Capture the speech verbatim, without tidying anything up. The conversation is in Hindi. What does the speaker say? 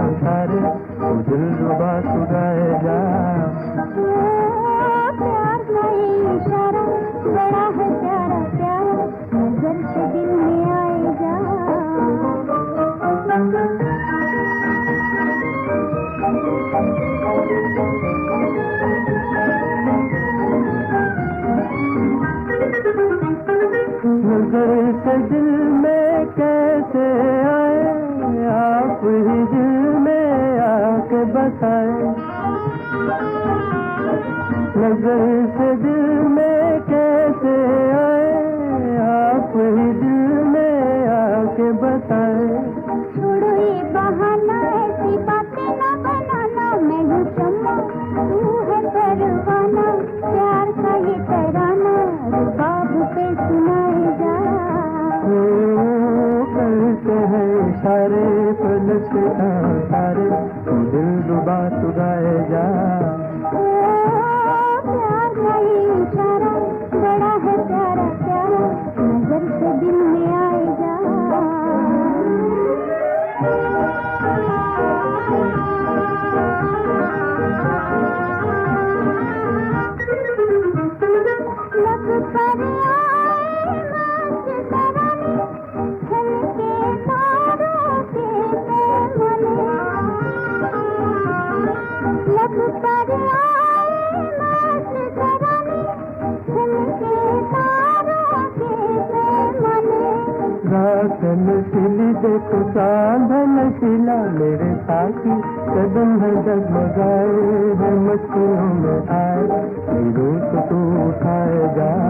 सारे तू दिल रुबा सुनाए जा। प्यार का ये इशारा बड़ा है प्यारा प्यारा, नजर से दिल में आए जा। नजर से दिल में कैसे आए, आप ही दिल में आके बसाए। नजर से दिल में कैसे आए, आप ही दिल में आके बसाए। छोड़ो ये बहाना, ऐसी बातें ना बनाना, मैं हूँ शम्मा तू है परवाना, प्यार का ये तराना रुबाब पे सुनाए जा। करते हैं इशारे पलक से सारे तू दिल रुबा तू गाए जा। प्यार का ये इशारा बड़ा है प्यारा प्यारा, नजर से दिल में आए जा। लब पर आए मस्त तराने, छलके तारों के पैमाने। लब पर आए मस्त तराने, छलके तारों के पैमाने। रात नशीली देखो चांद नशीला, मेरे साथी कदम है डगमगाए है, मस्तियों में आए रूप तू उठाए जा।